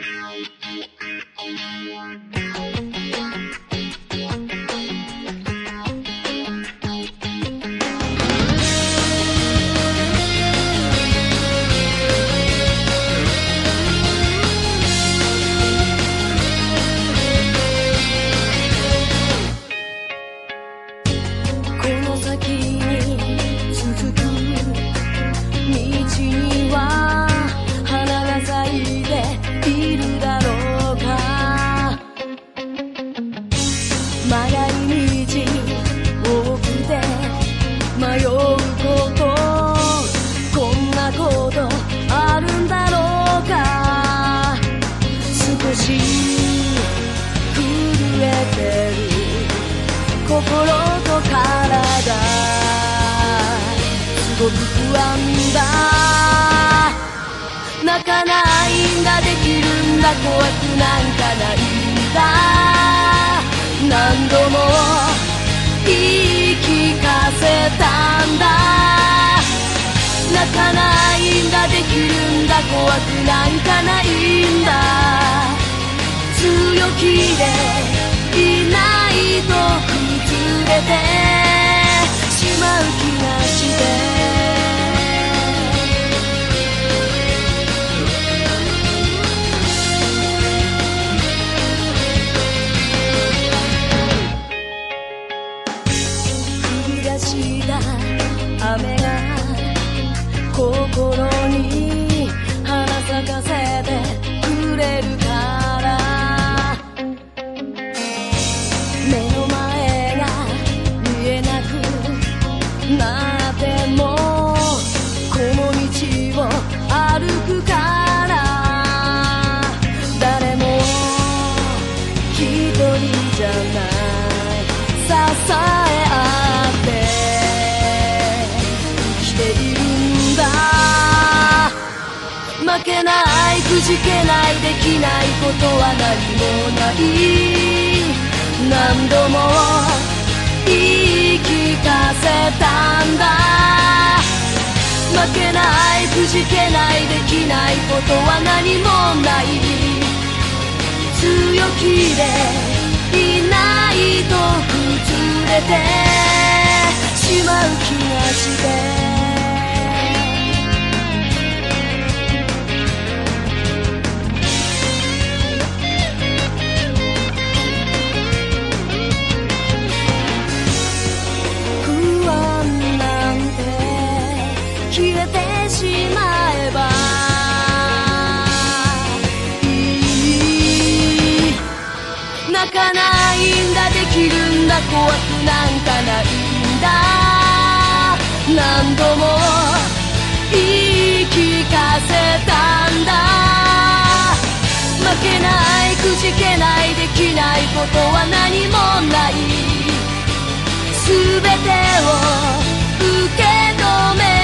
ごく不安だ、泣かないんだ、できるんだ、怖くなんかないんだ、何度も言い聞かせたんだ、泣かないんだ、できるんだ、怖くなんかないんだ、強気でいないと崩れてしまう気がして雨が心に花咲かせてくれるから目の前が見えなくなってもこの道を歩くから誰も一人じゃない支え合って負けない、くじけない、できないことは何もない、何度も言い聞かせたんだ、負けない、くじけない、できないことは何もない、強気でいないと崩れてしまう気がして消えてしまえばいい、泣かないんだ、できるんだ、怖くなんかないんだ、何度も言い聞かせたんだ、負けない、くじけない、できないことは何もない、すべてを受け止め